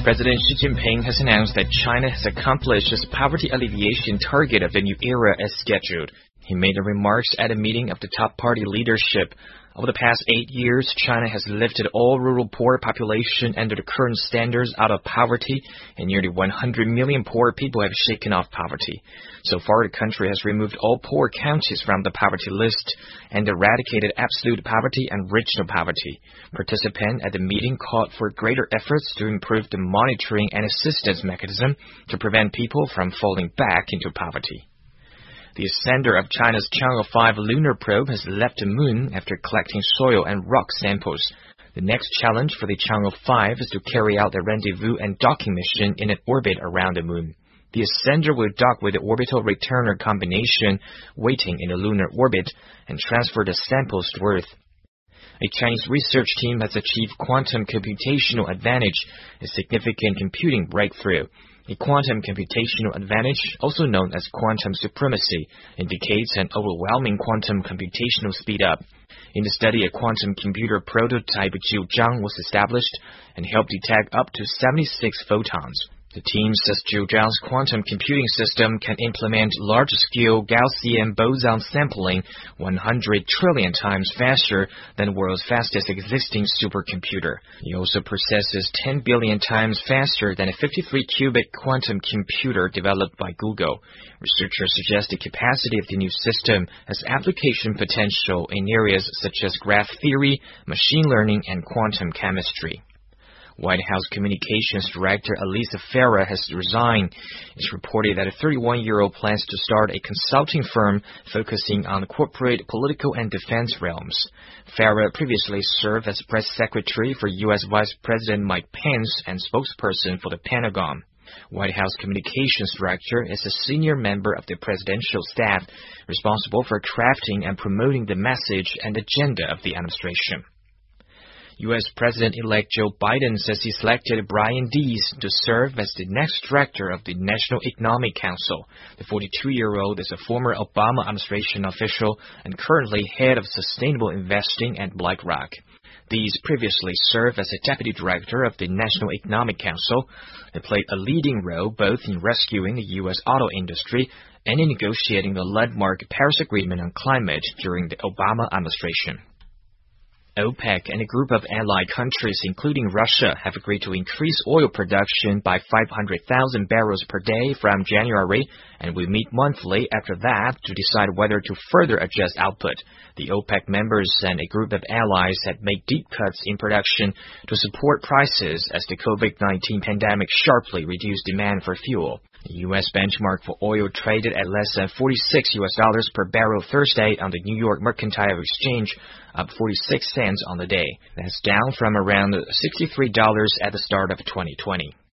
President Xi Jinping has announced that China has accomplished its poverty alleviation target of the new era as scheduled. He made the remarks at a meeting of the top party leadership. Over the past 8 years, China has lifted all rural poor population under the current standards out of poverty, and nearly 100 million poor people have shaken off poverty. So far, the country has removed all poor counties from the poverty list and eradicated absolute poverty and regional poverty. Participants at the meeting called for greater efforts to improve the monitoring and assistance mechanism to prevent people from falling back into poverty. The sender of China's Chang'e 5 lunar probe has left the moon after collecting soil and rock samples. The next challenge for the Chang'e 5 is to carry out the rendezvous and docking mission in an orbit around the moon. The ascender will dock with the orbital returner combination waiting in the lunar orbit and transfer the samples to Earth. A Chinese research team has achieved quantum computational advantage, a significant computing breakthrough. A quantum computational advantage, also known as quantum supremacy, indicates an overwhelming quantum computational speed-up. In the study, a quantum computer prototype Jiuzhang was established and helped detect up to 76 photons. The team says Jiuzhang's quantum computing system can implement large-scale Gaussian boson sampling 100 trillion times faster than the world's fastest existing supercomputer. It also processes 10 billion times faster than a 53-qubit quantum computer developed by Google. Researchers suggest the capacity of the new system has application potential in areas such as graph theory, machine learning, and quantum chemistry. White House Communications Director Alyssa Farah has resigned. It's reported that a 31-year-old plans to start a consulting firm focusing on corporate, political, and defense realms. Farah previously served as press secretary for U.S. Vice President Mike Pence and spokesperson for the Pentagon. White House Communications Director is a senior member of the presidential staff responsible for crafting and promoting the message and agenda of the administration. U.S. President-elect Joe Biden says he selected Brian Deese to serve as the next director of the National Economic Council. The 42-year-old is a former Obama administration official and currently head of sustainable investing at BlackRock. Deese previously served as a deputy director of the National Economic Council. He played a leading role both in rescuing the U.S. auto industry and in negotiating the landmark Paris Agreement on climate during the Obama administration. OPEC and a group of allied countries, including Russia, have agreed to increase oil production by 500,000 barrels per day from January and will meet monthly after that to decide whether to further adjust output. The OPEC members and a group of allies have made deep cuts in production to support prices as the COVID-19 pandemic sharply reduced demand for fuel. The U.S. benchmark for oil traded at less than $46 per barrel Thursday on the New York Mercantile Exchange, up 46 cents on the day. That's down from around $63 at the start of 2020.